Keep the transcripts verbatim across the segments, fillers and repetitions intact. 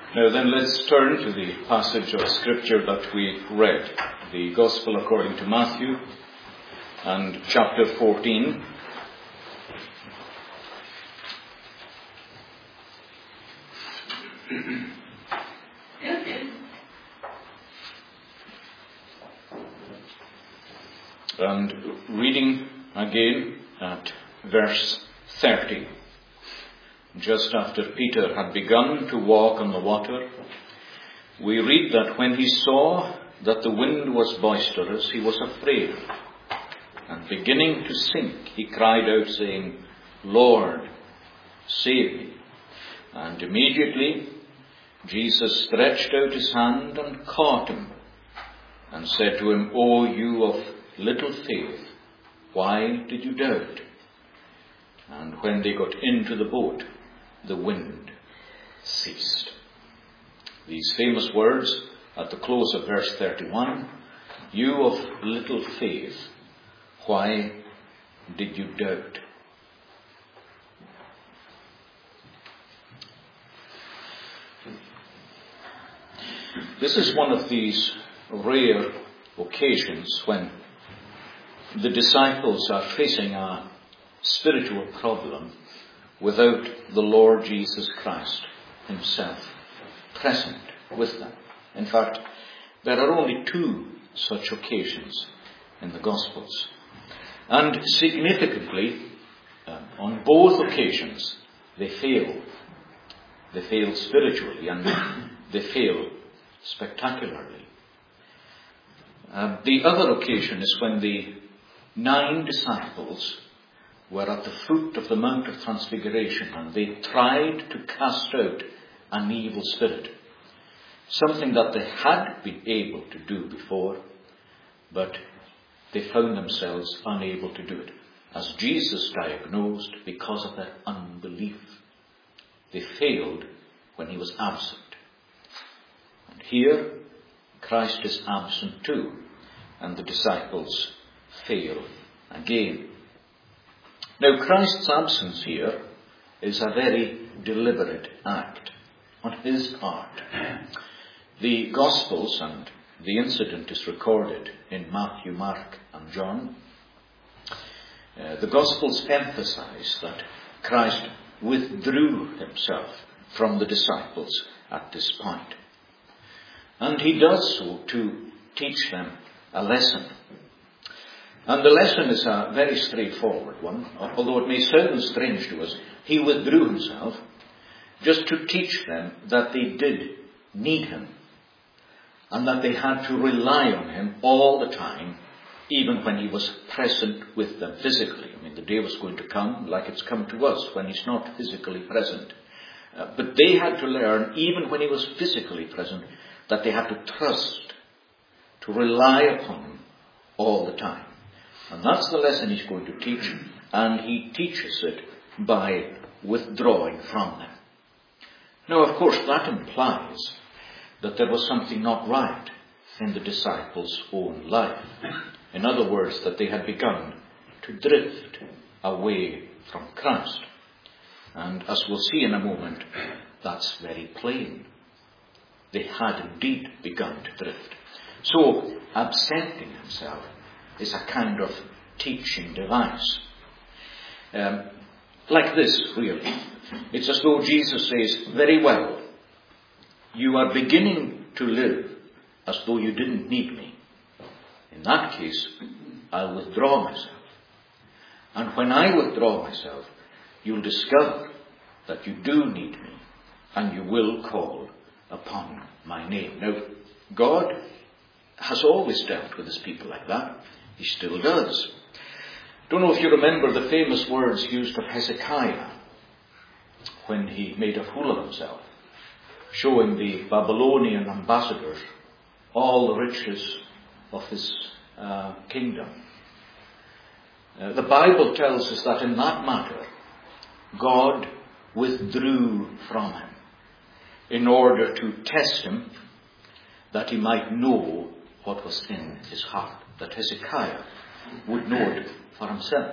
Now then, let's turn to the passage of Scripture that we read, the Gospel according to Matthew, and chapter fourteen. And reading again at verse thirty. Just after Peter had begun to walk on the water, we read that when he saw that the wind was boisterous, he was afraid. And beginning to sink, he cried out, saying, "Lord, save me." And immediately Jesus stretched out his hand and caught him, and said to him, "O you of little faith, why did you doubt?" And when they got into the boat, the wind ceased. These famous words at the close of verse thirty-one, "You of little faith, why did you doubt?" This is one of these rare occasions when the disciples are facing a spiritual problem without the Lord Jesus Christ himself present with them. In fact, there are only two such occasions in the Gospels. And significantly, uh, on both occasions, they fail. They fail spiritually and they fail spectacularly. Uh, the other occasion is when the nine disciples were at the foot of the Mount of Transfiguration and they tried to cast out an evil spirit. Something that they had been able to do before, but they found themselves unable to do it, as Jesus diagnosed, because of their unbelief. They failed when he was absent. And here, Christ is absent too, and the disciples fail again. Now, Christ's absence here is a very deliberate act on his part. The Gospels, and the incident is recorded in Matthew, Mark, and John. Uh, the Gospels emphasize that Christ withdrew himself from the disciples at this point. And he does so to teach them a lesson. And the lesson is a very straightforward one, although it may sound strange to us. He withdrew himself just to teach them that they did need him, and that they had to rely on him all the time, even when he was present with them physically. I mean, the day was going to come, like it's come to us, when he's not physically present. Uh, but they had to learn, even when he was physically present, that they had to trust, to rely upon him all the time. And that's the lesson he's going to teach, and he teaches it by withdrawing from them. Now, of course, that implies that there was something not right in the disciples' own life. In other words, that they had begun to drift away from Christ. And as we'll see in a moment, that's very plain. They had indeed begun to drift. So, absenting himself is a kind of teaching device. Um, like this, really. It's as though Jesus says, "Very well, you are beginning to live as though you didn't need me. In that case, I'll withdraw myself. And when I withdraw myself, you'll discover that you do need me, and you will call upon my name." Now, God has always dealt with his people like that. He still does. Don't know if you remember the famous words used of Hezekiah when he made a fool of himself, showing the Babylonian ambassadors all the riches of his uh, kingdom. Uh, the Bible tells us that in that matter, God withdrew from him in order to test him, that he might know what was in his heart, that Hezekiah would know it for himself.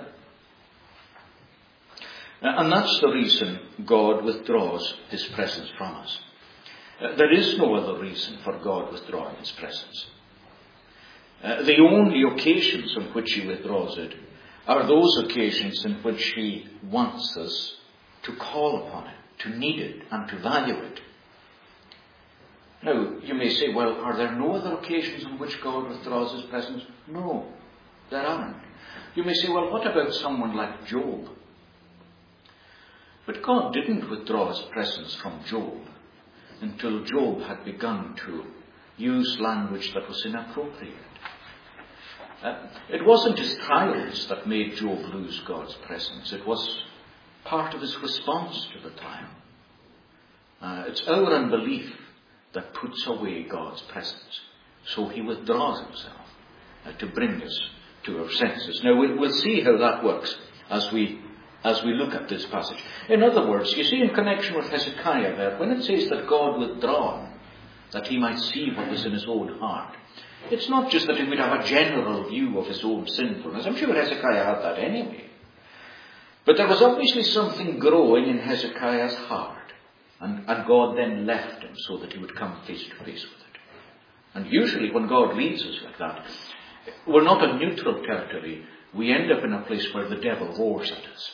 And that's the reason God withdraws his presence from us. Uh, there is no other reason for God withdrawing his presence. Uh, the only occasions on which he withdraws it are those occasions in which he wants us to call upon it, to need it, and to value it. Now, you may say, well, are there no other occasions on which God withdraws his presence? No, there aren't. You may say, well, what about someone like Job? But God didn't withdraw his presence from Job until Job had begun to use language that was inappropriate. Uh, it wasn't his trials that made Job lose God's presence. It was part of his response to the trial. Uh, it's our unbelief that puts away God's presence. So he withdraws himself uh, to bring us to our senses. Now we'll, we'll see how that works as we as we look at this passage. In other words, you see in connection with Hezekiah there, when it says that God withdrawn, that he might see what was in his own heart, it's not just that he would have a general view of his own sinfulness. I'm sure Hezekiah had that anyway. But there was obviously something growing in Hezekiah's heart. And, and God then left him so that he would come face to face with it. And usually when God leads us like that, we're not on neutral territory. We end up in a place where the devil roars at us.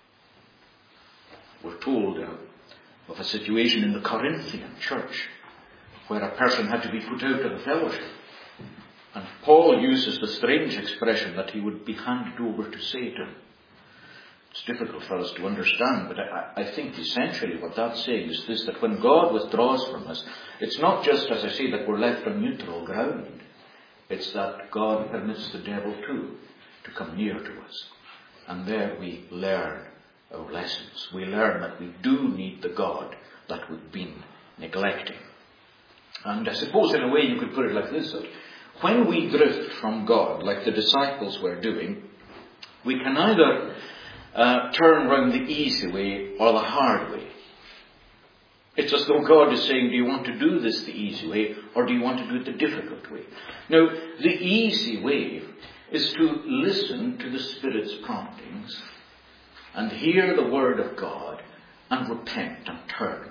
We're told uh, of a situation in the Corinthian church where a person had to be put out of the fellowship. And Paul uses the strange expression that he would be handed over to Satan. It's difficult for us to understand, but I, I think essentially what that's saying is this, that when God withdraws from us, it's not just, as I say, that we're left on neutral ground. It's that God permits the devil too to come near to us. And there we learn our lessons. We learn that we do need the God that we've been neglecting. And I suppose in a way you could put it like this, that when we drift from God, like the disciples were doing, we can either uh, turn round the easy way or the hard way. It's as though God is saying, do you want to do this the easy way or do you want to do it the difficult way? Now, the easy way is to listen to the Spirit's promptings and hear the word of God and repent and turn.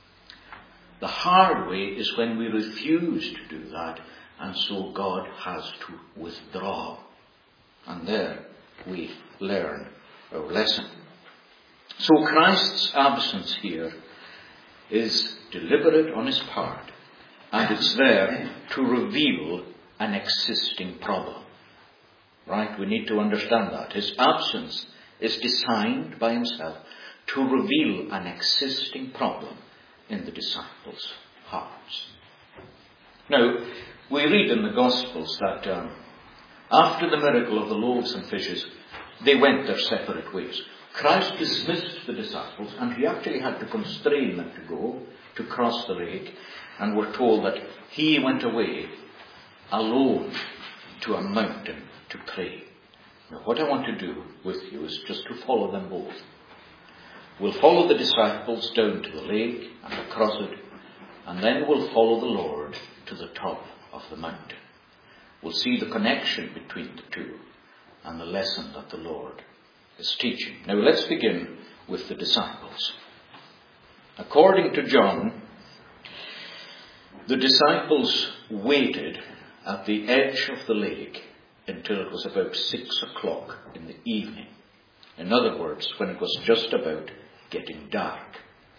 The hard way is when we refuse to do that, and so God has to withdraw. And there we learn our lesson. So Christ's absence here is deliberate on his part, and it's there to reveal an existing problem. Right? We need to understand that. His absence is designed by himself to reveal an existing problem in the disciples' hearts. Now, we read in the Gospels that um, after the miracle of the loaves and fishes, they went their separate ways. Christ dismissed the disciples, and he actually had to constrain them to go, to cross the lake, and we're told that he went away alone to a mountain to pray. Now, what I want to do with you is just to follow them both. We'll follow the disciples down to the lake and across it, and then we'll follow the Lord to the top of the mountain. We'll see the connection between the two and the lesson that the Lord is teaching. Now let's begin with the disciples. According to John, the disciples waited at the edge of the lake until it was about six o'clock in the evening. In other words, when it was just about getting dark.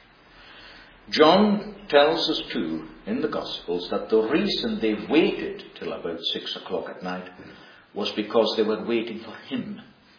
John tells us too in the Gospels that the reason they waited till about six o'clock at night was because they were waiting for him.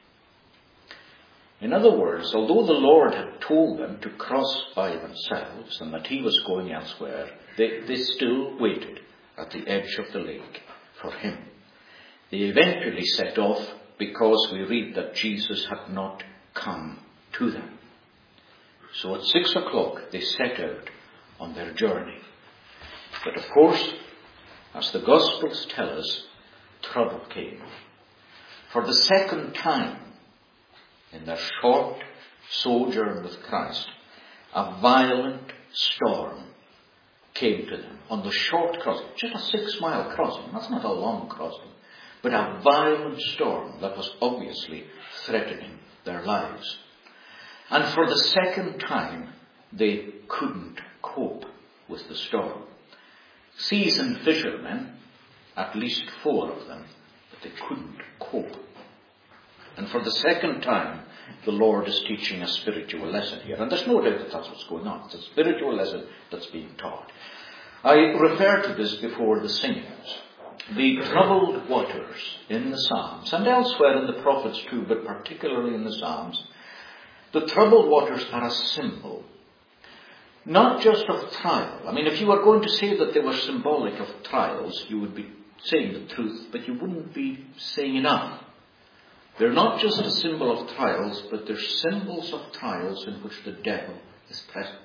In other words, although the Lord had told them to cross by themselves and that he was going elsewhere, they, they still waited at the edge of the lake for him. They eventually set off because we read that Jesus had not come to them. So at six o'clock they set out on their journey. But of course, as the Gospels tell us, trouble came. For the second time in their short sojourn with Christ, a violent storm came to them on the short crossing, just a six-mile crossing. That's not a long crossing, but a violent storm that was obviously threatening their lives. And for the second time, they couldn't cope with the storm. Seasoned fishermen, at least four of them, but they couldn't cope. And for the second time, the Lord is teaching a spiritual lesson here. And there's no doubt that that's what's going on. It's a spiritual lesson that's being taught. I referred to this before the singers. The troubled waters in the Psalms, and elsewhere in the prophets too, but particularly in the Psalms, the troubled waters are a symbol, not just of trial. I mean, if you were going to say that they were symbolic of trials, you would be saying the truth, but you wouldn't be saying enough. They're not just a symbol of trials, but they're symbols of trials in which the devil is present.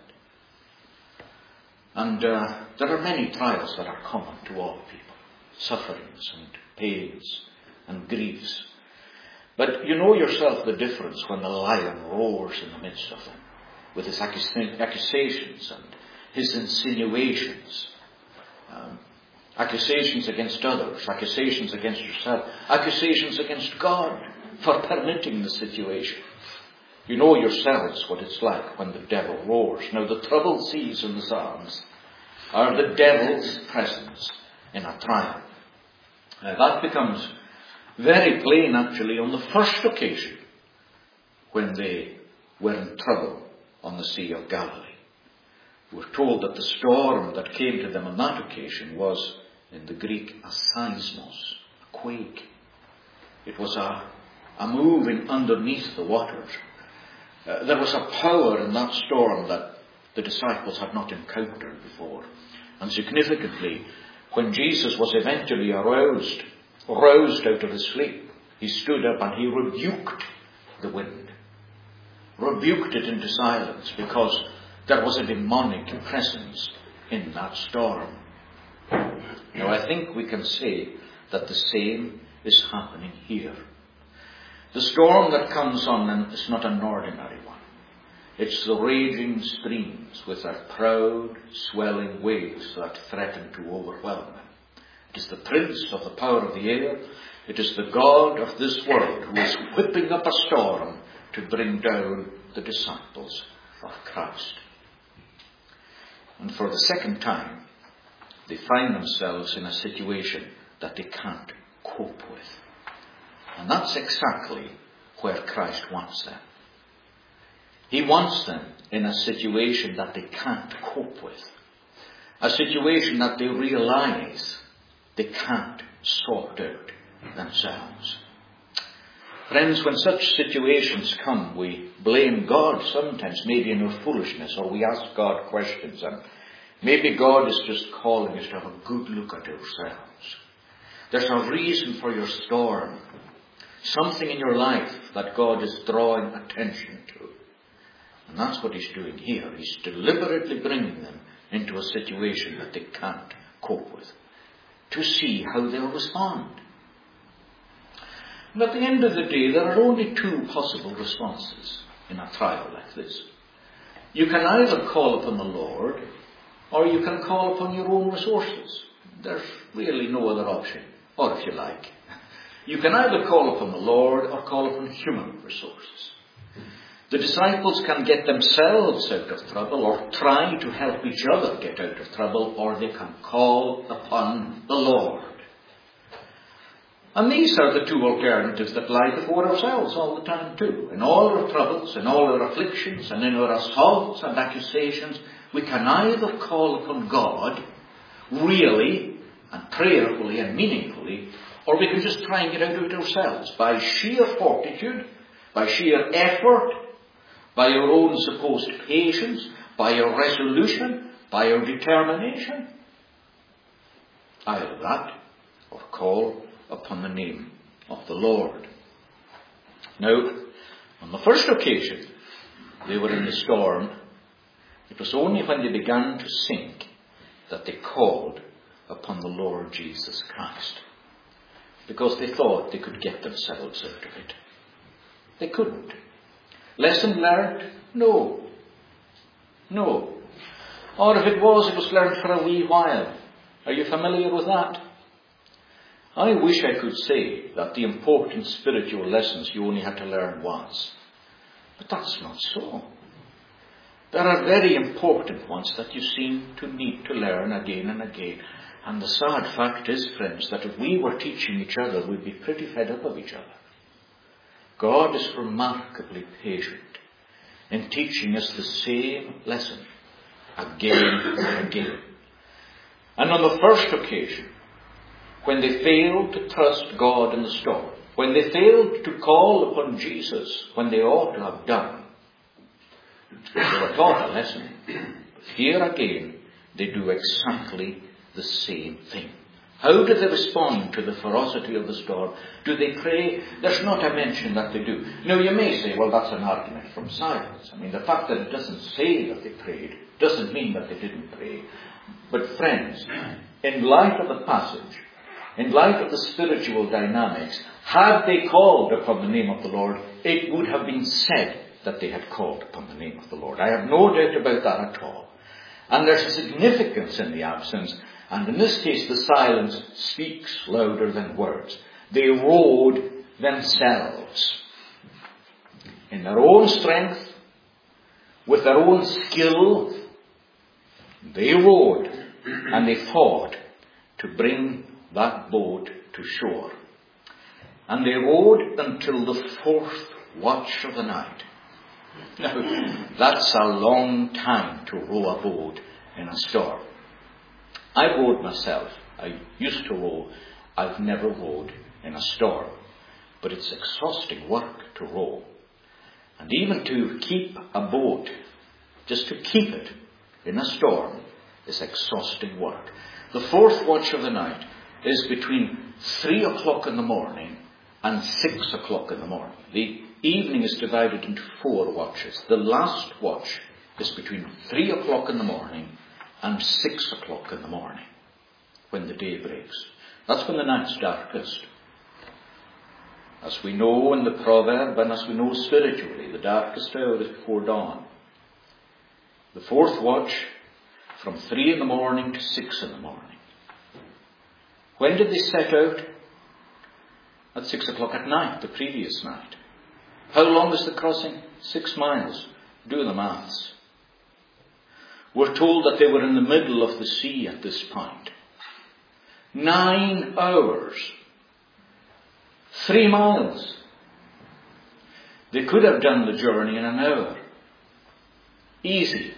And uh, there are many trials that are common to all people. Sufferings and pains and griefs. But you know yourself the difference when the lion roars in the midst of them, with his accusations and his insinuations. Um, accusations against others, accusations against yourself, accusations against God for permitting the situation. You know yourselves what it's like when the devil roars. Now, the troubled seas in the Psalms are the devil's presence in a trial. Now, that becomes very plain, actually, on the first occasion when they were in trouble on the Sea of Galilee. We're told that the storm that came to them on that occasion was, in the Greek, a seismos, a quake. It was a, a moving underneath the waters. Uh, there was a power in that storm that the disciples had not encountered before. And significantly, when Jesus was eventually aroused, roused out of his sleep, he stood up and he rebuked the wind. Rebuked it into silence because there was a demonic presence in that storm. Now, I think we can say that the same is happening here. The storm that comes on is not an ordinary one. It's the raging streams with their proud, swelling waves that threaten to overwhelm them. It is the prince of the power of the air. It is the God of this world who is whipping up a storm to bring down the disciples of Christ. And for the second time, they find themselves in a situation that they can't cope with. And that's exactly where Christ wants them. He wants them in a situation that they can't cope with. A situation that they realize they can't sort out themselves. Friends, when such situations come, we blame God sometimes, maybe in our foolishness, or we ask God questions, and maybe God is just calling us to have a good look at ourselves. There's a reason for your storm, something in your life that God is drawing attention to. And that's what he's doing here. He's deliberately bringing them into a situation that they can't cope with, to see how they'll respond. And at the end of the day, there are only two possible responses in a trial like this. You can either call upon the Lord, or you can call upon your own resources. There's really no other option. Or if you like, you can either call upon the Lord or call upon human resources. The disciples can get themselves out of trouble or try to help each other get out of trouble, or they can call upon the Lord. And these are the two alternatives that lie before ourselves all the time too. In all our troubles, in all our afflictions, and in our assaults and accusations, we can either call upon God really and prayerfully and meaningfully, or we can just try and get out of it ourselves by sheer fortitude, by sheer effort, by our own supposed patience, by our resolution, by our determination. Either that, or call upon the name of the Lord. Now, on the first occasion they were in the storm, it was only when they began to sink that they called upon the Lord Jesus Christ, because they thought they could get themselves out of it. They couldn't. Lesson learned? No. No. Or if it was, it was learned for a wee while. Are you familiar with that? I wish I could say that the important spiritual lessons you only had to learn once. But that's not so. There are very important ones that you seem to need to learn again and again. And the sad fact is, friends, that if we were teaching each other, we'd be pretty fed up of each other. God is remarkably patient in teaching us the same lesson again and again. And on the first occasion, when they failed to trust God in the storm, when they failed to call upon Jesus when they ought to have done, they were taught a lesson. But here again, they do exactly the same thing. How do they respond to the ferocity of the storm? Do they pray? There's not a mention that they do. Now you may say, well, that's an argument from silence. I mean, the fact that it doesn't say that they prayed doesn't mean that they didn't pray. But friends, in light of the passage, in light of the spiritual dynamics, had they called upon the name of the Lord, it would have been said that they had called upon the name of the Lord. I have no doubt about that at all. And there's a significance in the absence. And in this case, the silence speaks louder than words. They rowed themselves. In their own strength, with their own skill, they rowed and they fought to bring that boat to shore. And they rowed until the fourth watch of the night. Now, that's a long time to row a boat in a storm. I rowed myself. I used to row. I've never rowed in a storm. But it's exhausting work to row. And even to keep a boat, just to keep it in a storm, is exhausting work. The fourth watch of the night is between three o'clock in the morning and six o'clock in the morning. The evening is divided into four watches. The last watch is between three o'clock in the morning and six o'clock in the morning, when the day breaks. That's when the night's darkest. As we know in the proverb, and as we know spiritually, the darkest hour is before dawn. The fourth watch, from three in the morning to six in the morning. When did they set out? At six o'clock at night, the previous night. How long is the crossing? Six miles. Do the maths. We're told that they were in the middle of the sea at this point. Nine hours. Three miles. They could have done the journey in an hour. Easy.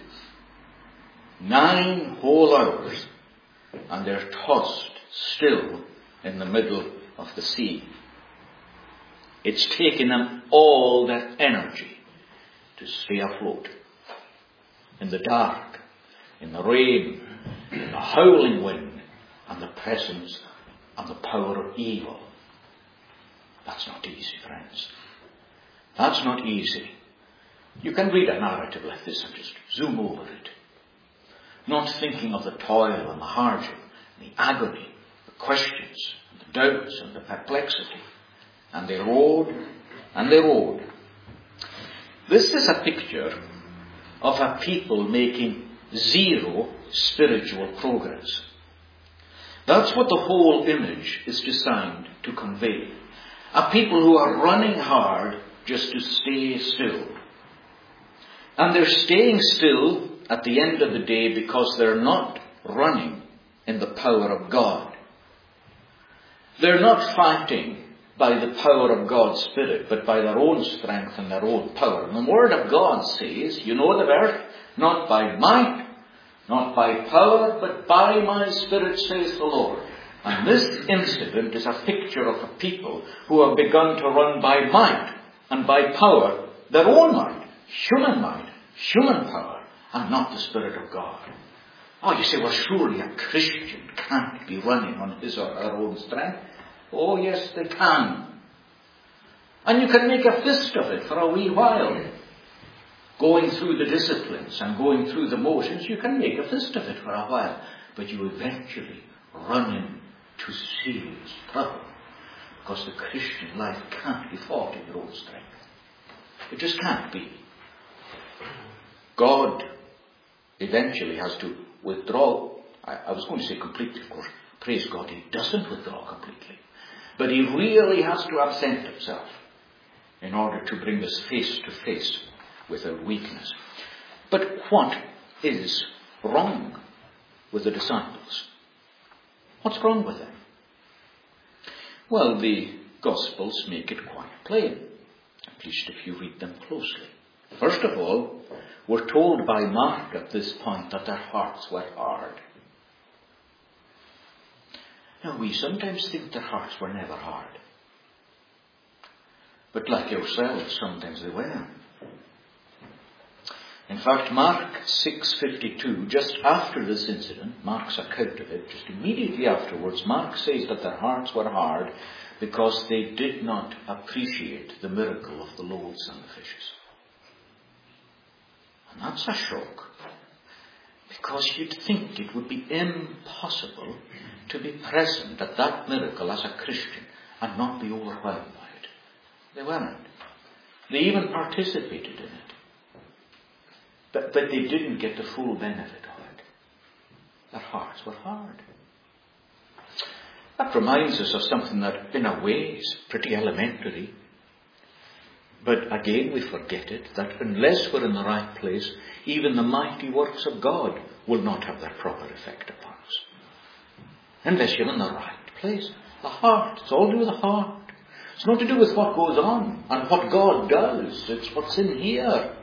Nine whole hours. And they're tossed still in the middle of the sea. It's taken them all their energy to stay afloat. In the dark, in the rain, in the howling wind, and the presence and the power of evil. That's not easy, friends. That's not easy. You can read a narrative like this and just zoom over it. Not thinking of the toil and the hardship, and the agony, the questions, and the doubts and the perplexity. And they rowed, and they rowed. This is a picture of a people making zero spiritual progress. That's what the whole image is designed to convey. A people who are running hard just to stay still. And they're staying still at the end of the day because they're not running in the power of God. They're not fighting by the power of God's Spirit, but by their own strength and their own power. And the Word of God says, you know the verse, not by might, not by power, but by my Spirit, says the Lord. And this incident is a picture of a people who have begun to run by might and by power, their own might, human might, human power, and not the Spirit of God. Oh, you say, well, surely a Christian can't be running on his or her own strength. Oh, yes, they can. And you can make a fist of it for a wee while. Going through the disciplines and going through the motions, you can make a fist of it for a while. But you eventually run into serious trouble. Because the Christian life can't be fought in your own strength. It just can't be. God eventually has to withdraw. I, I was going to say completely, of course. Praise God, he doesn't withdraw completely. But he really has to absent himself in order to bring us face to face with our weakness. But what is wrong with the disciples? What's wrong with them? Well, the Gospels make it quite plain, at least if you read them closely. First of all, we're told by Mark at this point that their hearts were hard. Now, we sometimes think their hearts were never hard. But like yourselves, sometimes they were. In fact, Mark six fifty-two, just after this incident, Mark's account of it, just immediately afterwards, Mark says that their hearts were hard because they did not appreciate the miracle of the loaves and the fishes. And that's a shock, because you'd think it would be impossible to be present at that miracle as a Christian and not be overwhelmed by it. They weren't. They even participated in it. But, but they didn't get the full benefit of it. Their hearts were hard. That reminds us of something that, in a way, is pretty elementary. But again, we forget it, that unless we're in the right place, even the mighty works of God will not have their proper effect upon us. Unless you're in the right place. The heart. It's all to do with the heart. It's not to do with what goes on and what God does. It's what's in here.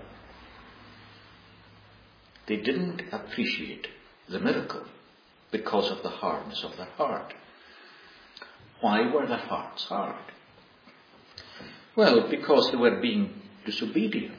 They didn't appreciate the miracle because of the hardness of their heart. Why were their hearts hard? Well, because they were being disobedient.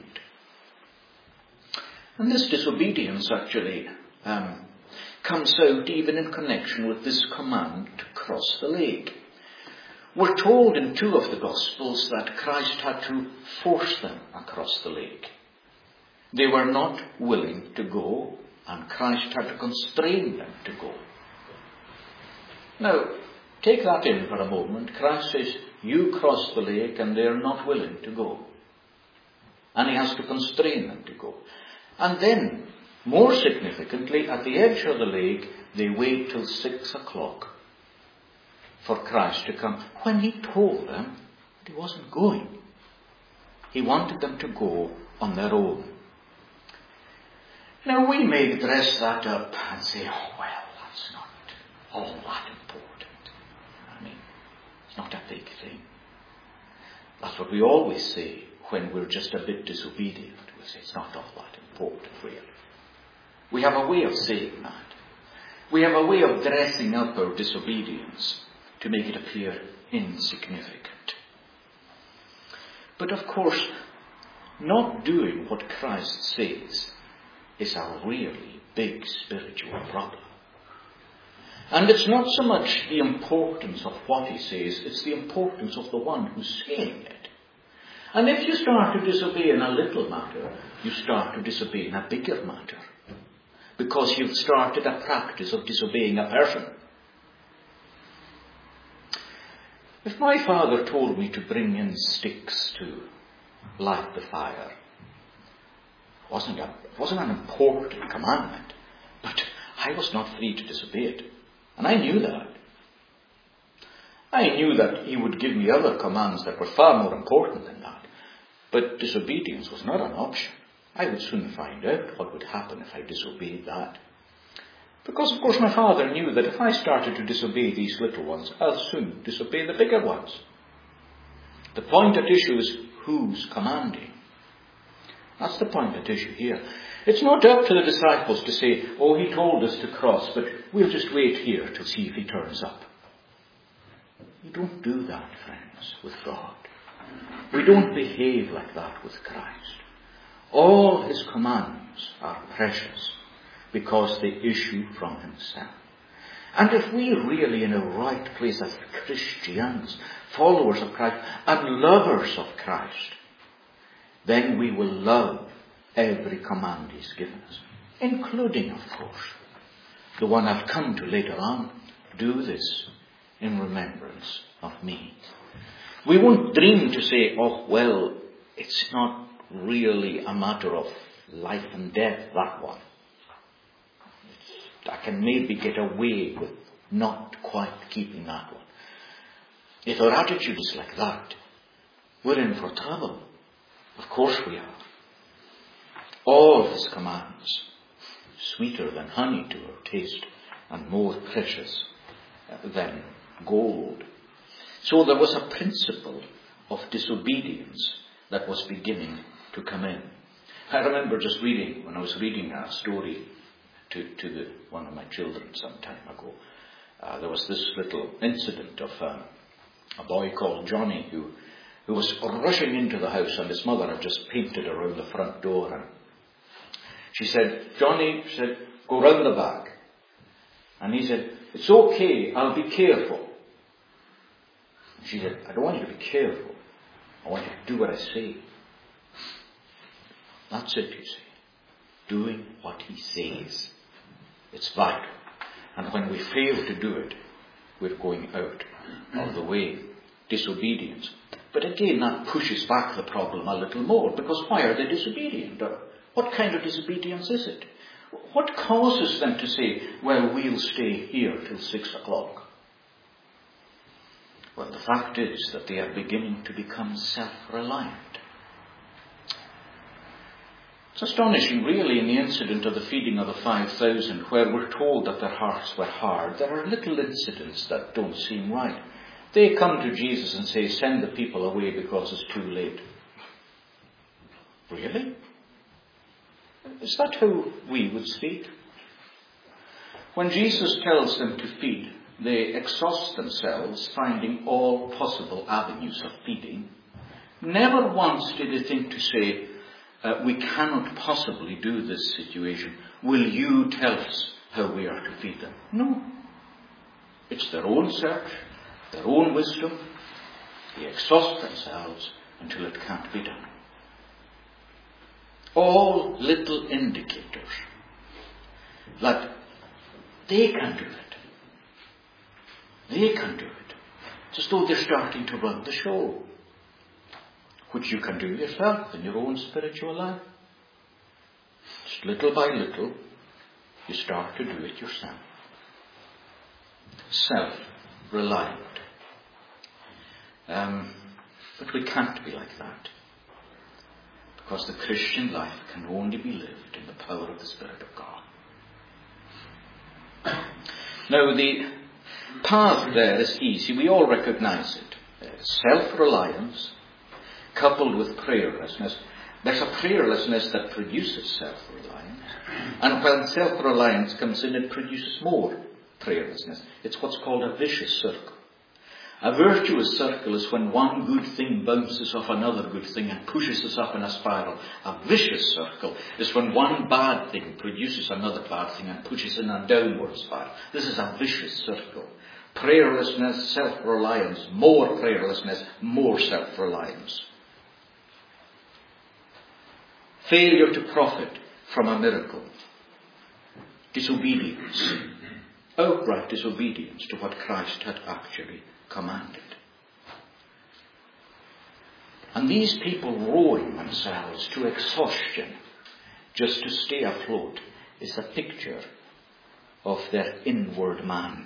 And this disobedience actually um, comes out even in connection with this command to cross the lake. We're told in two of the Gospels that Christ had to force them across the lake. They were not willing to go, and Christ had to constrain them to go. Now, take that in for a moment. Christ says, you cross the lake, and they're not willing to go. And he has to constrain them to go. And then, more significantly, at the edge of the lake, they wait till six o'clock for Christ to come, when he told them that he wasn't going. He wanted them to go on their own. Now, we may dress that up and say, oh, well, that's not all that important. I mean, it's not a big thing. That's what we always say when we're just a bit disobedient. We say, it's not all that important, really. We have a way of saying that. We have a way of dressing up our disobedience to make it appear insignificant. But of course, not doing what Christ says is a really big spiritual problem. And it's not so much the importance of what he says, it's the importance of the one who's saying it. And if you start to disobey in a little matter, you start to disobey in a bigger matter. Because you've started a practice of disobeying a person. If my father told me to bring in sticks to light the fire, it wasn't, a, it wasn't an important commandment, but I was not free to disobey it. And I knew that. I knew that he would give me other commands that were far more important than that. But disobedience was not an option. I would soon find out what would happen if I disobeyed that. Because, of course, my father knew that if I started to disobey these little ones, I'll soon disobey the bigger ones. The point at issue is who's commanding. That's the point at issue here. It's not up to the disciples to say, oh, he told us to cross, but we'll just wait here to see if he turns up. We don't do that, friends, with God. We don't behave like that with Christ. All his commands are precious because they issue from himself. And if we really in a right place as Christians, followers of Christ and lovers of Christ, then we will love every command he's given us, including, of course, the one I've come to later on. Do this in remembrance of me. We won't dream to say, oh, well, it's not really a matter of life and death, that one. I can maybe get away with not quite keeping that one. If our attitude is like that, we're in for trouble. Of course we are. all his commands, sweeter than honey to our taste, and more precious than gold. So there was a principle of disobedience that was beginning to come in. I remember just reading, when I was reading a story to, to the, one of my children some time ago, uh, there was this little incident of um, a boy called Johnny who, who was rushing into the house, and his mother had just painted around the front door, and she said, Johnny, she said, go round the back. And he said, it's okay, I'll be careful. And she said, I don't want you to be careful. I want you to do what I say. That's it, you see. Doing what he says. It's vital. And when we fail to do it, we're going out of the way. Disobedience. But again, that pushes back the problem a little more, because why are they disobedient? Or what kind of disobedience is it? What causes them to say, well, we'll stay here till six o'clock? Well, the fact is that they are beginning to become self-reliant. It's astonishing, really, in the incident of the feeding of the five thousand, where we're told that their hearts were hard. There are little incidents that don't seem right. They come to Jesus and say, send the people away because it's too late. Really? Is that how we would speak? When Jesus tells them to feed, they exhaust themselves, finding all possible avenues of feeding. Never once did they think to say, uh, we cannot possibly do this situation. Will you tell us how we are to feed them? No. It's their own search, their own wisdom. They exhaust themselves until it can't be done. All little indicators that they can do it. They can do it. It's as though they're starting to run the show, which you can do yourself in your own spiritual life. Just little by little, you start to do it yourself. Self-reliant. Um, but we can't be like that. Because the Christian life can only be lived in the power of the Spirit of God. Now, the path there is easy. We all recognize it. Uh, self-reliance coupled with prayerlessness. There's a prayerlessness that produces self-reliance. And when self-reliance comes in, it produces more prayerlessness. It's what's called a vicious circle. A virtuous circle is when one good thing bounces off another good thing and pushes us up in a spiral. A vicious circle is when one bad thing produces another bad thing and pushes in a downward spiral. This is a vicious circle. Prayerlessness, self-reliance, more prayerlessness, more self-reliance. Failure to profit from a miracle. Disobedience. Outright disobedience to what Christ had actually commanded. And these people rowing themselves to exhaustion just to stay afloat is a picture of their inward man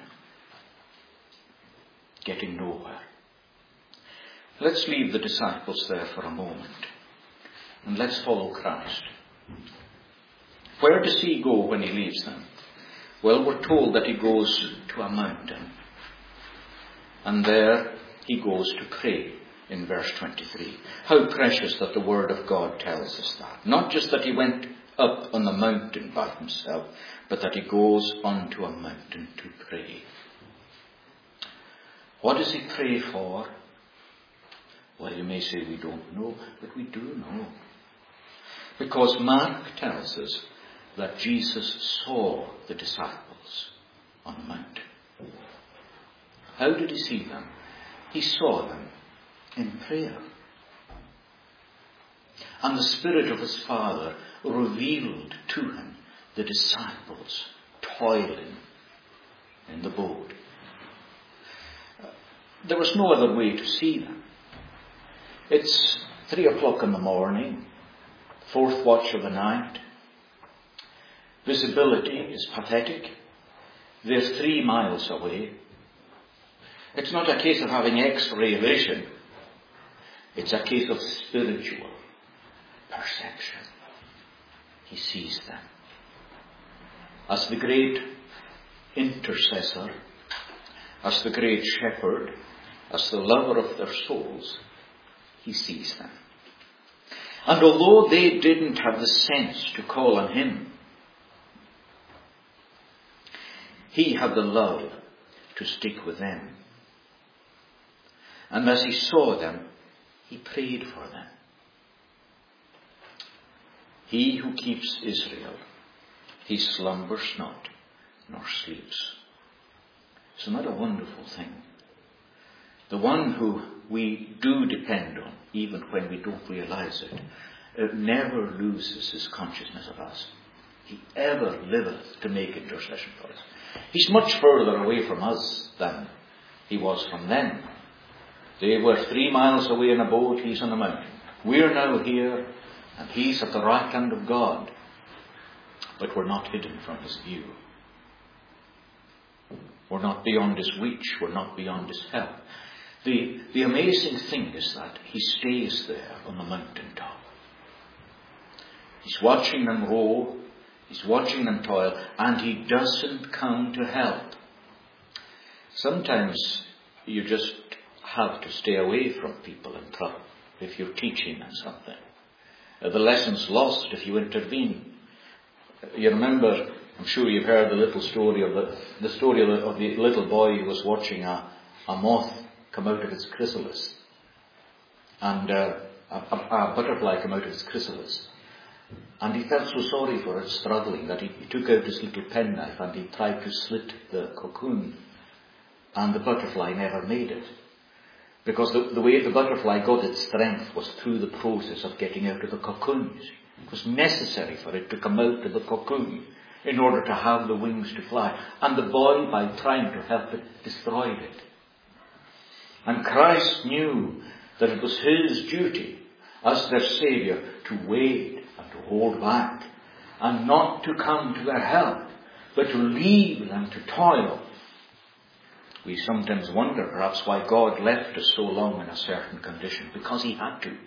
getting nowhere. Let's leave the disciples there for a moment and let's follow Christ. Where does he go when he leaves them? Well, we're told that he goes to a mountain. And there he goes to pray in verse twenty-three. How precious that the word of God tells us that. Not just that he went up on the mountain by himself, but that he goes onto a mountain to pray. What does he pray for? Well, you may say we don't know, but we do know. Because Mark tells us that Jesus saw the disciples on the mountain. How did he see them? He saw them in prayer. And the Spirit of his Father revealed to him the disciples toiling in the boat. There was no other way to see them. It's three o'clock in the morning, fourth watch of the night. Visibility is pathetic. They're three miles away. It's not a case of having X-ray vision. It's a case of spiritual perception. He sees them. As the great intercessor, as the great shepherd, as the lover of their souls, he sees them. And although they didn't have the sense to call on him, he had the love to stick with them. And as he saw them, he prayed for them. He who keeps Israel, he slumbers not, nor sleeps. Isn't that a wonderful thing? The one who we do depend on, even when we don't realize it, uh, never loses his consciousness of us. He ever liveth to make intercession for us. He's much further away from us than he was from them. They were three miles away in a boat, he's on a mountain. We're now here, and he's at the right hand of God. But we're not hidden from his view. We're not beyond his reach. We're not beyond his help. The, the amazing thing is that he stays there on the mountaintop. He's watching them row. He's watching them toil. And he doesn't come to help. Sometimes you just have to stay away from people in trouble if you're teaching them something. Uh, the lesson's lost if you intervene. You remember, I'm sure you've heard the little story of the, the story of the, of the little boy who was watching a, a moth come out of its chrysalis. And uh, a, a, a butterfly come out of its chrysalis. And he felt so sorry for it struggling that he, he took out his little penknife and he tried to slit the cocoon. And the butterfly never made it. Because the, the way the butterfly got its strength was through the process of getting out of the cocoon. It was necessary for it to come out of the cocoon in order to have the wings to fly. And the boy, by trying to help it, destroyed it. And Christ knew that it was his duty as their Saviour to wait and to hold back and not to come to their help, but to leave them to toil. We sometimes wonder perhaps why God left us so long in a certain condition. Because he had to. It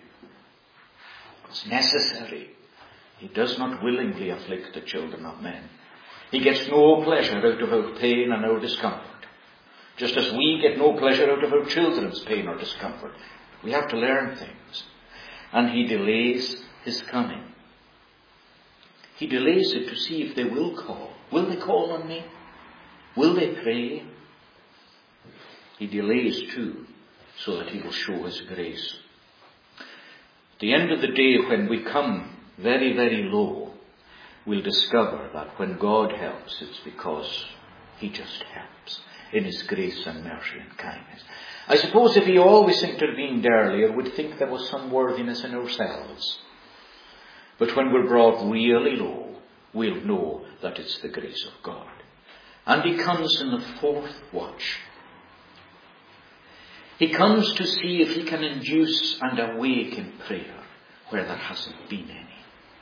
was necessary. He does not willingly afflict the children of men. He gets no pleasure out of our pain and our discomfort. Just as we get no pleasure out of our children's pain or discomfort. We have to learn things. And he delays his coming. He delays it to see if they will call. Will they call on me? Will they pray? He delays too, so that he will show his grace. At the end of the day, when we come very, very low, we'll discover that when God helps, it's because he just helps in his grace and mercy and kindness. I suppose if he always intervened earlier, we'd think there was some worthiness in ourselves. But when we're brought really low, we'll know that it's the grace of God. And he comes in the fourth watch. He comes to see if he can induce and awaken prayer where there hasn't been any.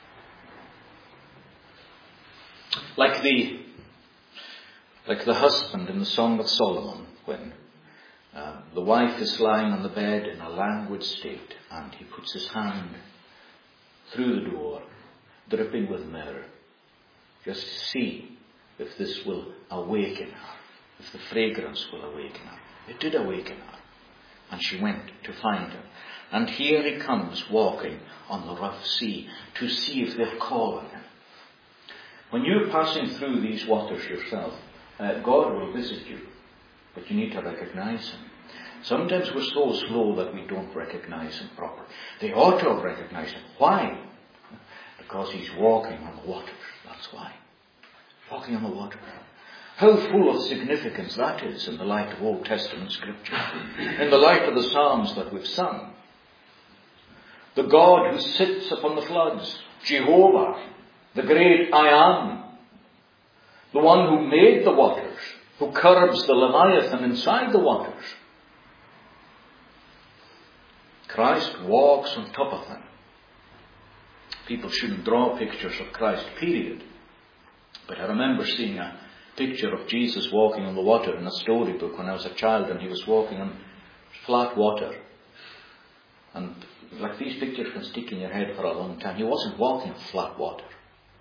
Like the, like the husband in the Song of Solomon, when uh, the wife is lying on the bed in a languid state and he puts his hand through the door, dripping with myrrh, just to see if this will awaken her, if the fragrance will awaken her. It did awaken her. And she went to find him. And here he comes walking on the rough sea to see if they'll call on him. When you're passing through these waters yourself, uh, God will visit you. But you need to recognize him. Sometimes we're so slow that we don't recognize him properly. They ought to have recognized him. Why? Because he's walking on the waters. That's why. Walking on the water. How full of significance that is in the light of Old Testament scripture. In the light of the Psalms that we've sung. The God who sits upon the floods. Jehovah. The great I Am. The one who made the waters. Who curbs the Leviathan inside the waters. Christ walks on top of them. People shouldn't draw pictures of Christ, period. But I remember seeing a picture of Jesus walking on the water in a storybook when I was a child, and he was walking on flat water. And like these pictures can stick in your head for a long time. He wasn't walking on flat water.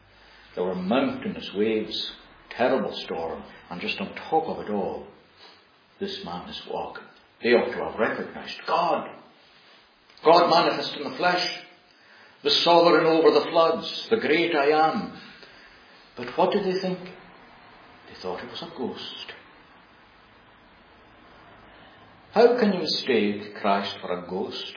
There were mountainous waves, terrible storm, and just on top of it all, this man is walking. They ought to have recognized God. God manifest in the flesh, the sovereign over the floods, the great I am. But what did they think? They thought it was a ghost. How can you mistake Christ for a ghost?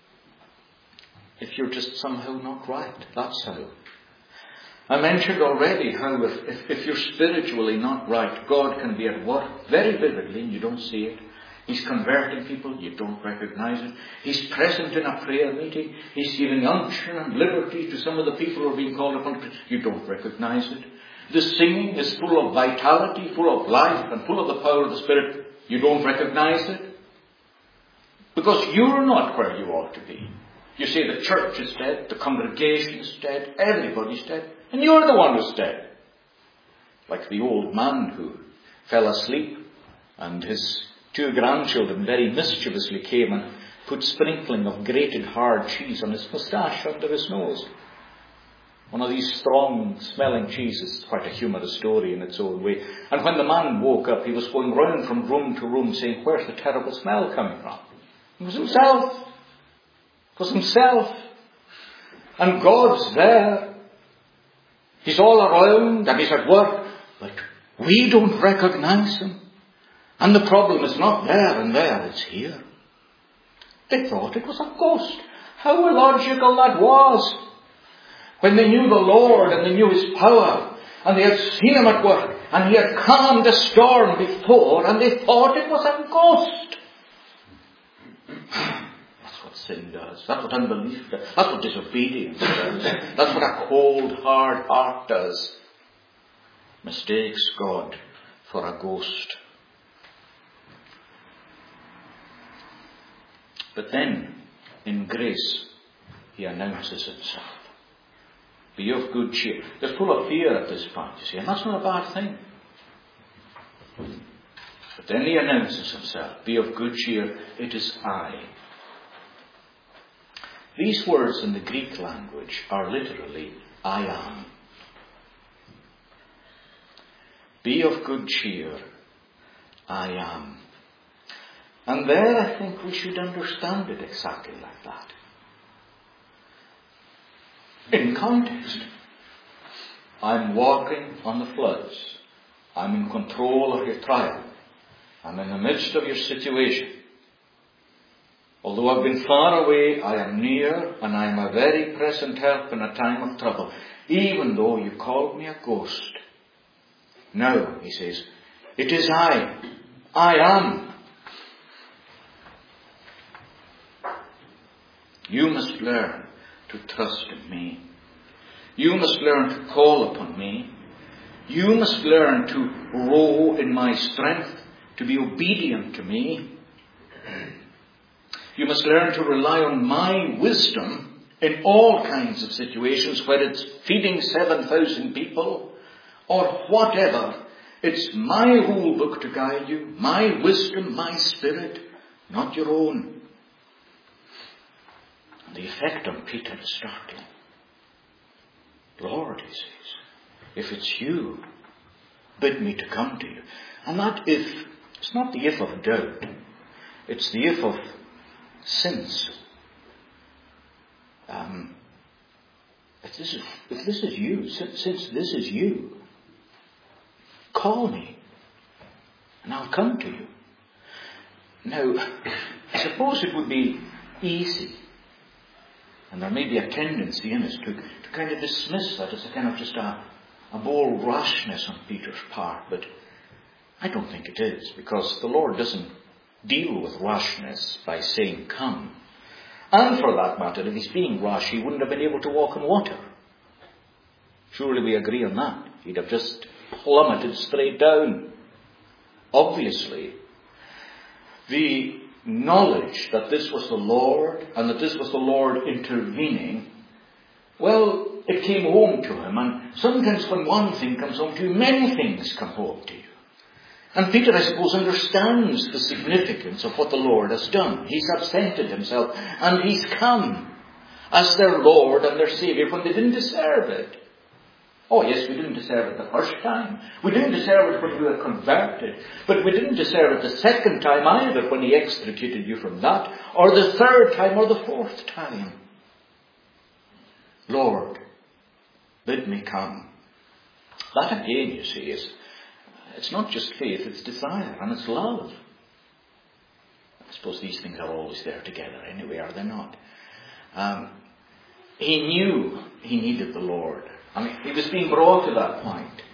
If you're just somehow not right. That's how. I mentioned already how if, if, if you're spiritually not right, God can be at work very vividly and you don't see it. He's converting people, you don't recognize it. He's present in a prayer meeting. He's giving unction and liberty to some of the people who are being called upon. You don't recognize it. The singing is full of vitality, full of life, and full of the power of the Spirit. You don't recognize it. Because you're not where you ought to be. You say the church is dead, the congregation is dead, everybody's dead, and you're the one who's dead. Like the old man who fell asleep, and his two grandchildren very mischievously came and put sprinkling of grated hard cheese on his moustache under his nose. One of these strong smelling cheeses. It's quite a humorous story in its own way. And when the man woke up, he was going round from room to room saying, where's the terrible smell coming from? It was himself. It was himself. And God's there. He's all around and he's at work. But we don't recognize him. And the problem is not there and there, it's here. They thought it was a ghost. How illogical that was. When they knew the Lord and they knew his power and they had seen him at work and he had calmed the storm before and they thought it was a ghost. That's what sin does. That's what unbelief does. That's what disobedience does. That's what a cold, hard heart does. Mistakes God for a ghost. But then, in grace, he announces himself. Be of good cheer. They're full of fear at this point, you see, and that's not a bad thing. But then he announces himself. Be of good cheer. It is I. These words in the Greek language are literally, I am. Be of good cheer. I am. And there I think we should understand it exactly like that. In context. I'm walking on the floods. I'm in control of your trial. I'm in the midst of your situation. Although I've been far away, I am near and I am a very present help in a time of trouble. Even though you called me a ghost. Now, he says, it is I. I am. You must learn to trust in me. You must learn to call upon me. You must learn to row in my strength, to be obedient to me. You must learn to rely on my wisdom in all kinds of situations, whether it's feeding seven thousand people or whatever. It's my rule book to guide you, my wisdom, my spirit, not your own. The effect on Peter is startling. Lord, he says, if it's you, bid me to come to you. And that if, it's not the if of doubt, it's the if of sense. Um, if this is, if this is you, since, since this is you, call me and I'll come to you. Now, suppose it would be easy. And there may be a tendency in us to, to kind of dismiss that as a kind of just a, a bold rashness on Peter's part. But I don't think it is, because the Lord doesn't deal with rashness by saying, come. And for that matter, if he's being rash, he wouldn't have been able to walk on water. Surely we agree on that. He'd have just plummeted straight down. Obviously, the knowledge that this was the Lord and that this was the Lord intervening, well, it came home to him. And sometimes when one thing comes home to you, many things come home to you. And Peter, I suppose, understands the significance of what the Lord has done. He's absented himself and he's come as their Lord and their Saviour when they didn't deserve it. Oh yes, we didn't deserve it the first time. We didn't deserve it when we were converted. But we didn't deserve it the second time either, when he extricated you from that. Or the third time, or the fourth time. Lord, bid me come. That again, you see, is, it's not just faith, it's desire and it's love. I suppose these things are always there together anyway, are they not? Um, he knew he needed the Lord. I mean, he was being brought to that point.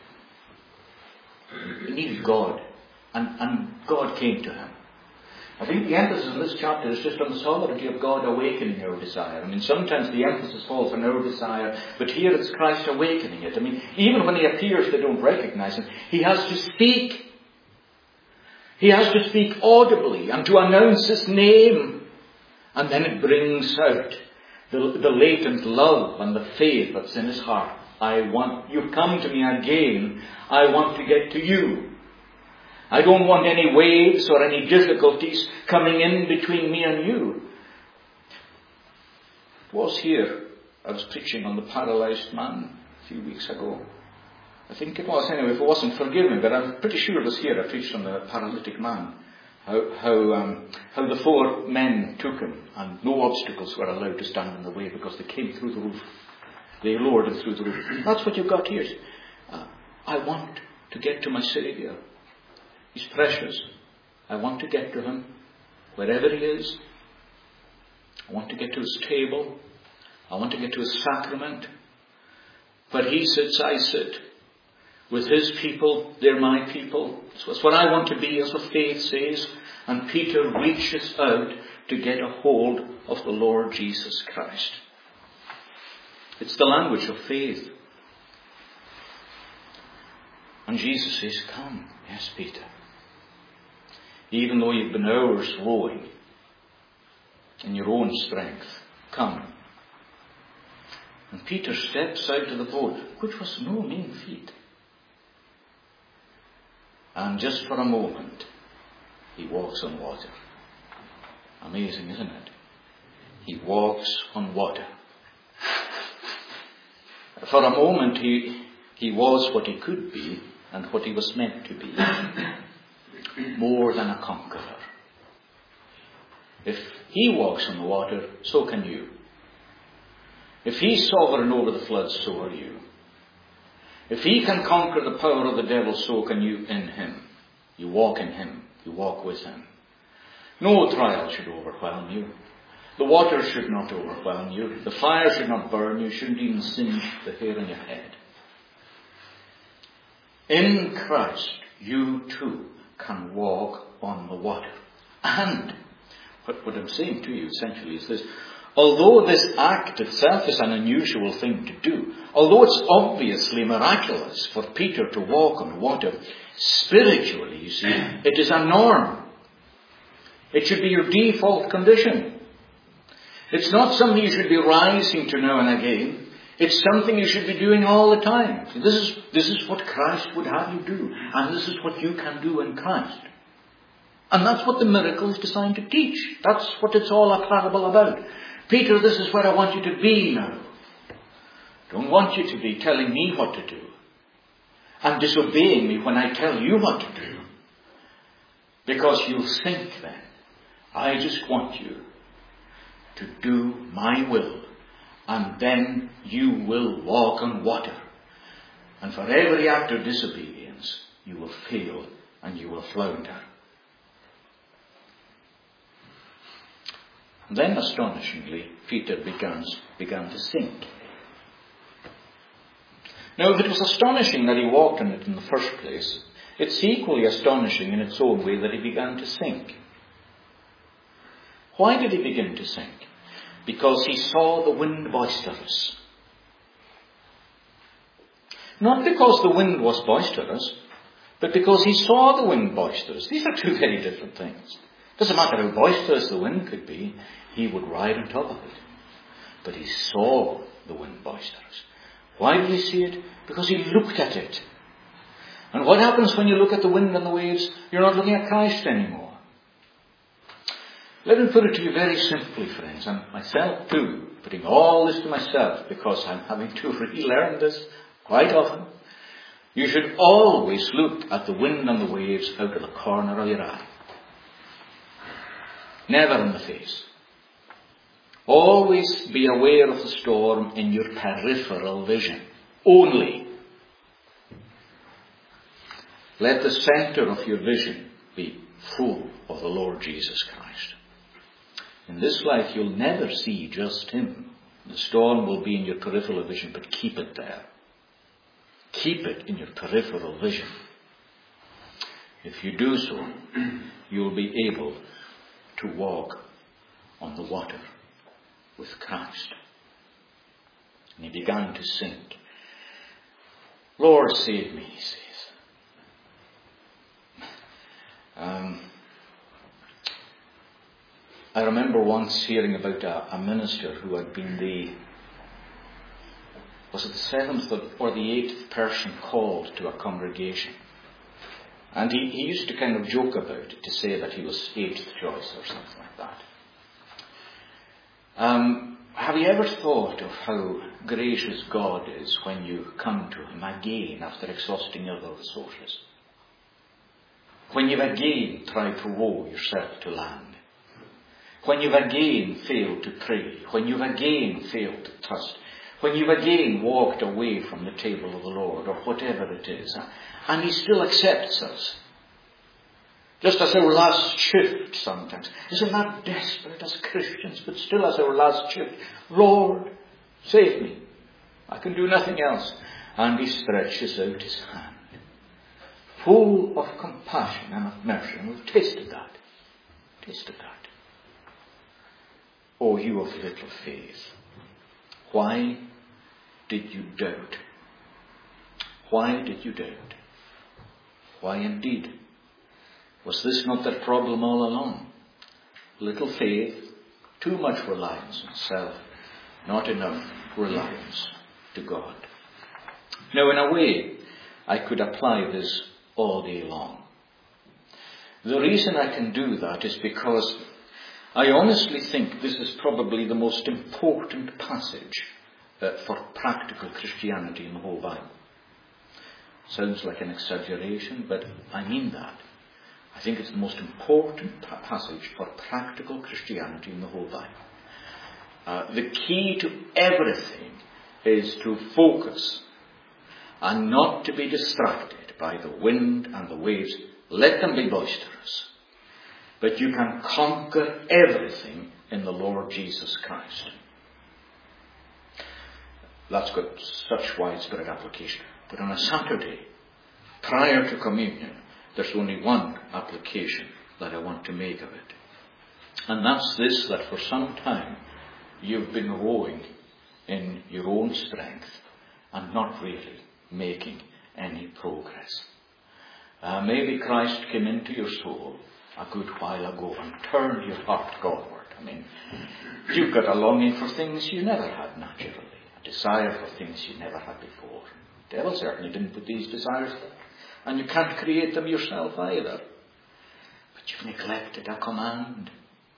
He needed God. And, and God came to him. I think the emphasis in this chapter is just on the sovereignty of God awakening our desire. I mean, sometimes the emphasis falls on our desire, but here it's Christ awakening it. I mean, even when he appears, they don't recognize him. He has to speak. He has to speak audibly and to announce his name. And then it brings out the, the latent love and the faith that's in his heart. I want, you've come to me again. I want to get to you. I don't want any waves or any difficulties coming in between me and you. It was here. I was preaching on the paralyzed man a few weeks ago. I think it was anyway. If it wasn't, forgive me, but I'm pretty sure it was here. I preached on the paralytic man. How how um, how the four men took him, and no obstacles were allowed to stand in the way because they came through the roof. They lowered him through the roof. That's what you've got here. Uh, I want to get to my Saviour. He's precious. I want to get to him wherever he is. I want to get to his table. I want to get to his sacrament. Where he sits, I sit. With his people, they're my people. So it's what I want to be, as the faith says. And Peter reaches out to get a hold of the Lord Jesus Christ. It's the language of faith. And Jesus says, come. Yes, Peter. Even though you've been hours rowing in your own strength, come. And Peter steps out of the boat, which was no mean feat. And just for a moment, he walks on water. Amazing, isn't it? He walks on water. For a moment, he, he was what he could be and what he was meant to be. More than a conqueror. If he walks on the water, so can you. If he's sovereign over the floods, so are you. If he can conquer the power of the devil, so can you in him. You walk in him. You walk with him. No trial should overwhelm you. The water should not overwhelm you. The fire should not burn you. Shouldn't even singe the hair on your head. In Christ, you too can walk on the water. And what, what I'm saying to you essentially is this. Although this act itself is an unusual thing to do, although it's obviously miraculous for Peter to walk on water, spiritually, you see, it is a norm. It should be your default condition. It's not something you should be rising to now and again. It's something you should be doing all the time. This is, this is what Christ would have you do. And this is what you can do in Christ. And that's what the miracle is designed to teach. That's what it's all a parable about. Peter, this is where I want you to be now. Don't want you to be telling me what to do. And disobeying me when I tell you what to do. Because you'll sink then. I just want you to do my will. And then you will walk on water. And for every act of disobedience, you will fail and you will flounder. And then, astonishingly, Peter begins, began to sink. Now, if it was astonishing that he walked on it in the first place, it's equally astonishing in its own way that he began to sink. Why did he begin to sink? Because he saw the wind boisterous. Not because the wind was boisterous, but because he saw the wind boisterous. These are two very different things. It doesn't matter how boisterous the wind could be, he would ride on top of it. But he saw the wind boisterous. Why did he see it? Because he looked at it. And what happens when you look at the wind and the waves? You're not looking at Christ anymore. Let me put it to you very simply, friends, and myself too, putting all this to myself because I'm having to relearn this quite often, you should always look at the wind and the waves out of the corner of your eye. Never in the face. Always be aware of the storm in your peripheral vision. Only. Let the center of your vision be full of the Lord Jesus Christ. In this life you'll never see just Him. The storm will be in your peripheral vision, but keep it there. Keep it in your peripheral vision. If you do so, you'll be able to walk on the water with Christ. And he began to sink. Lord, save me, he says. Um, I remember once hearing about a, a minister who had been the, was it the seventh or the eighth person called to a congregation. And he, he used to kind of joke about it, to say that he was eighth choice or something like that. Um, have you ever thought of how gracious God is when you come to Him again after exhausting other resources? When you've again tried to row yourself to land. When you've again failed to pray. When you've again failed to trust. When you've again walked away from the table of the Lord, or whatever it is. And He still accepts us. Just as our last shift sometimes. Isn't that desperate as Christians? But still as our last shift. Lord, save me. I can do nothing else. And He stretches out His hand. Full of compassion and of mercy. And we've tasted that. Tasted that. Oh, you of little faith. Why did you doubt? Why did you doubt? Why indeed? Was this not their problem all along? Little faith, too much reliance on self, not enough reliance to God. Now, in a way, I could apply this all day long. The reason I can do that is because I honestly think this is probably the most important passage uh, for practical Christianity in the whole Bible. Sounds like an exaggeration, but I mean that. I think it's the most important pa- passage for practical Christianity in the whole Bible. Uh, the key to everything is to focus and not to be distracted by the wind and the waves. Let them be boisterous. But you can conquer everything in the Lord Jesus Christ. That's got such widespread application. But on a Saturday, prior to communion, there's only one application that I want to make of it. And that's this, that for some time you've been rowing in your own strength and not really making any progress. Uh, maybe Christ came into your soul a good while ago and turned your heart Godward. I mean, you've got a longing for things you never had naturally, a desire for things you never had before. The devil certainly didn't put these desires there. And you can't create them yourself either. But you've neglected a command.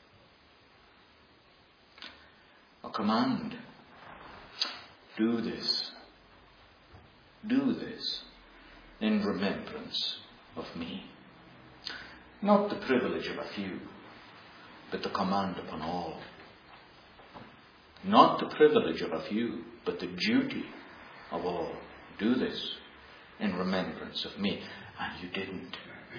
A command. Do this. Do this in remembrance of me. Not the privilege of a few, but the command upon all. Not the privilege of a few, but the duty of all. Do this in remembrance of me. And you didn't.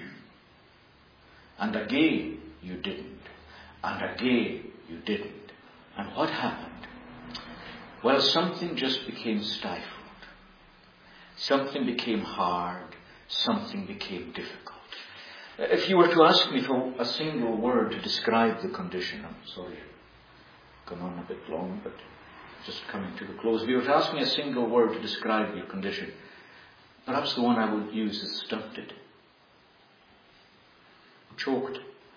And again you didn't. And again you didn't. And what happened? Well, something just became stifled. Something became hard. Something became difficult. If you were to ask me for a single word to describe the condition, I'm sorry, I've gone on a bit long, but just coming to the close. If you were to ask me a single word to describe your condition, perhaps the one I would use is stunted. Choked.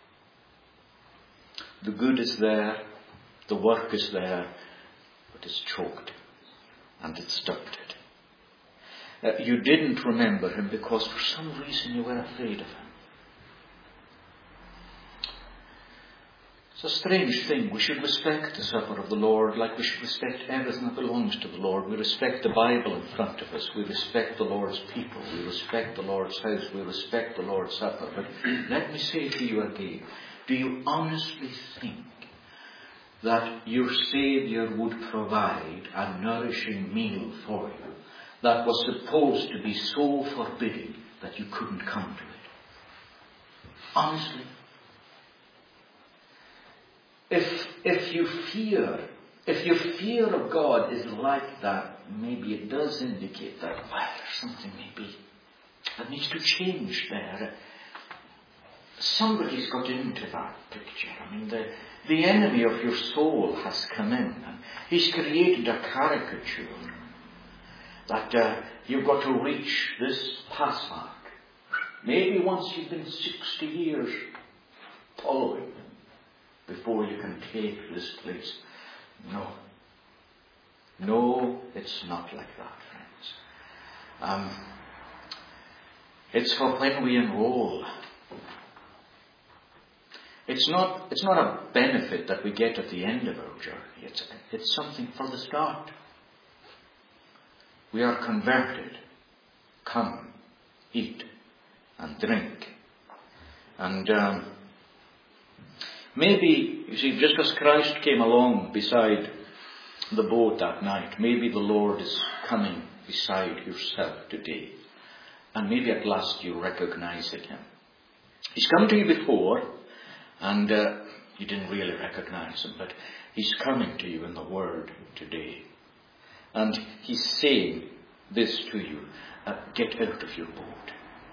The good is there, the work is there, but it's choked and it's stunted. Uh, you didn't remember him because for some reason you were afraid of him. It's a strange thing. We should respect the supper of the Lord like we should respect everything that belongs to the Lord. We respect the Bible in front of us. We respect the Lord's people. We respect the Lord's house. We respect the Lord's supper. But let me say to you again, do you honestly think that your Saviour would provide a nourishing meal for you that was supposed to be so forbidding that you couldn't come to it? Honestly. If, if you fear, if your fear of God is like that, maybe it does indicate that, well, there's something maybe that needs to change there. Somebody's got into that picture. I mean, the, the enemy of your soul has come in and he's created a caricature that uh, you've got to reach this pass mark. Maybe once you've been sixty years following him before you can take this place. No. No, it's not like that, friends. Um, it's for when we enroll. It's not, it's not a benefit that we get at the end of our journey. It's, it's something for the start. We are converted. Come, eat, and drink. And um, maybe, you see, just as Christ came along beside the boat that night, maybe the Lord is coming beside yourself today. And maybe at last you recognize Him. He's come to you before, and uh, you didn't really recognize Him, but He's coming to you in the Word today. And He's saying this to you, uh, get out of your boat.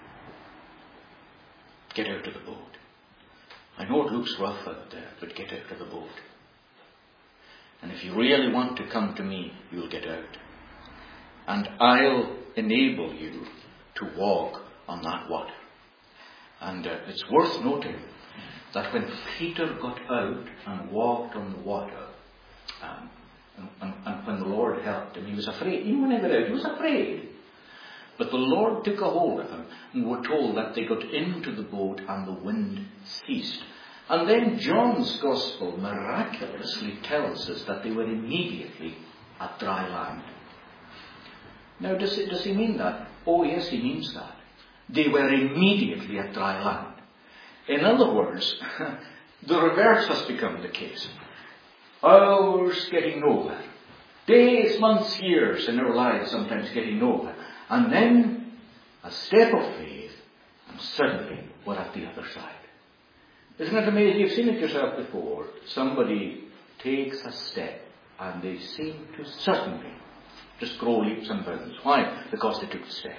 Get out of the boat. I know it looks rough out there, but get out of the boat. And if you really want to come to me, you'll get out. And I'll enable you to walk on that water. And uh, it's worth noting that when Peter got out and walked on the water, um, and, and, and when the Lord helped him, he was afraid. Even when he got out, he was afraid. But the Lord took a hold of him, and we're told that they got into the boat and the wind ceased. And then John's Gospel miraculously tells us that they were immediately at dry land. Now, does, it, does he mean that? Oh, yes, he means that. They were immediately at dry land. In other words, the reverse has become the case. Hours getting nowhere. Days, months, years in our lives sometimes getting nowhere. And then a step of faith, and suddenly we're at the other side. Isn't it amazing? You've seen it yourself before. Somebody takes a step and they seem to suddenly just grow leaps and bounds. Why? Because they took the step.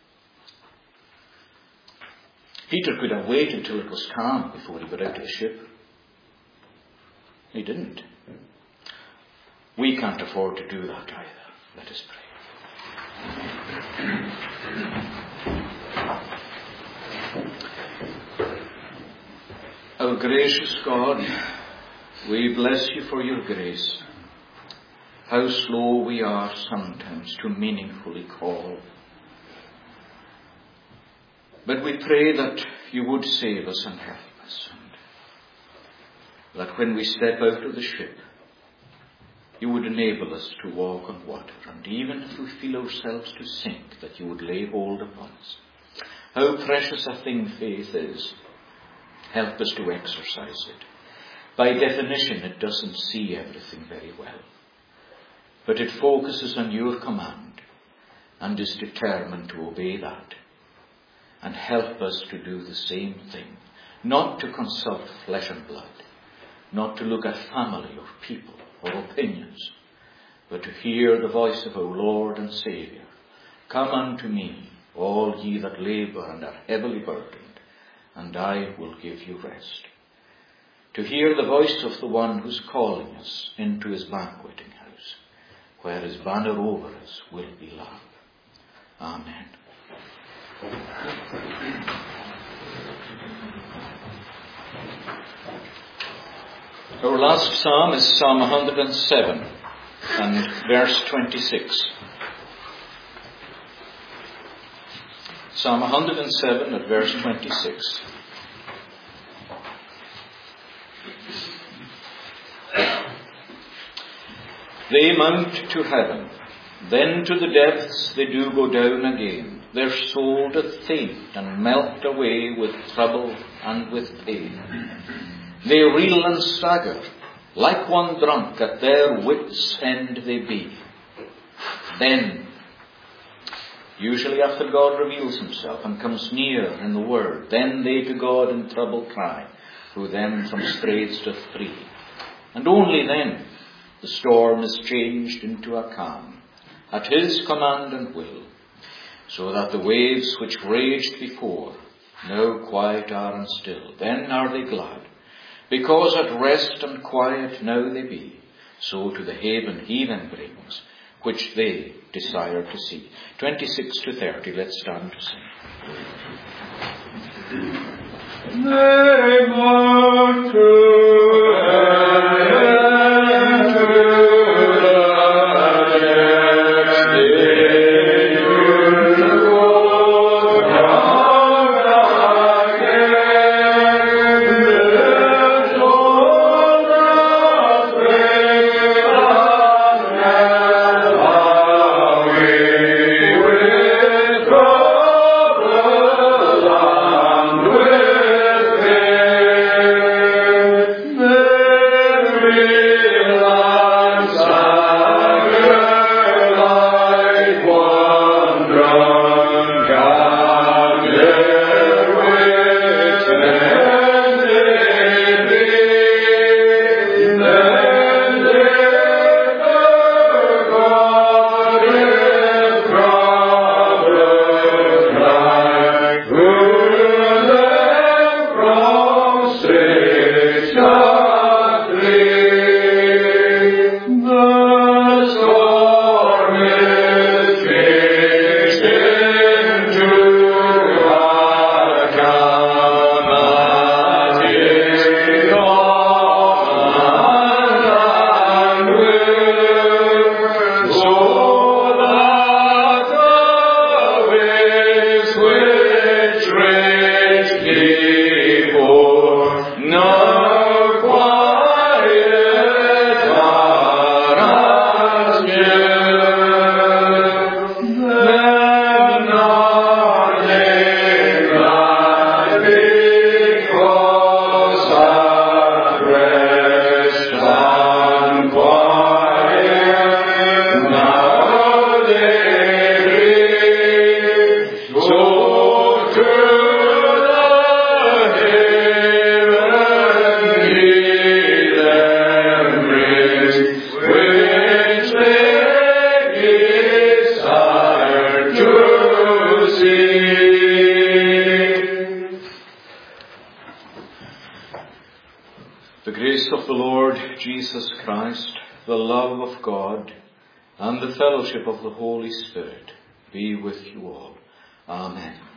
Peter could have waited until it was calm before he got out of the ship. He didn't. We can't afford to do that either. Let us pray. Our gracious God, we bless you for your grace. How slow we are sometimes to meaningfully call. But we pray that you would save us and help us, and that when we step out of the ship, you would enable us to walk on water, and even if we feel ourselves to sink, that you would lay hold upon us. How precious a thing faith is. Help us to exercise it. By definition, it doesn't see everything very well, but it focuses on your command and is determined to obey that. And help us to do the same thing, not to consult flesh and blood, not to look at family or people or opinions, but to hear the voice of our Lord and Saviour. Come unto me, all ye that labour and are heavily burdened, and I will give you rest. To hear the voice of the one who's calling us into his banqueting house, where his banner over us will be love. Amen. Our last psalm is Psalm one hundred seven and verse twenty-six. Psalm one hundred seven at verse twenty-six. They mount to heaven, then to the depths they do go down again. Their soul doth faint and melt away with trouble and with pain. They reel and stagger, like one drunk, at their wits' end they be. Then, usually after God reveals himself and comes near in the word, then they to God in trouble cry, who them from straits doth free. And only then the storm is changed into a calm, at his command and will, so that the waves which raged before now quiet are and still. Then are they glad, because at rest and quiet now they be. So to the haven he them brings, which they desire to see. twenty-six to thirty, let's stand to sing. They mount to heaven, to the depths they do go down again. Their soul doth faint and melt away with trouble and with pain. They reel and stagger like one drunk, and their wits' end they be. Then they God in trouble cry, who them from straits doth free. The storm is changed into a calm at his command and will, so that the waves which raged before now quiet are and still. Then are they glad, because at rest and quiet now they be. So to the haven he them brings, which they desire to see. The grace of the Lord Jesus Christ, the love of God, and the fellowship of the Holy Spirit be with you all. Amen.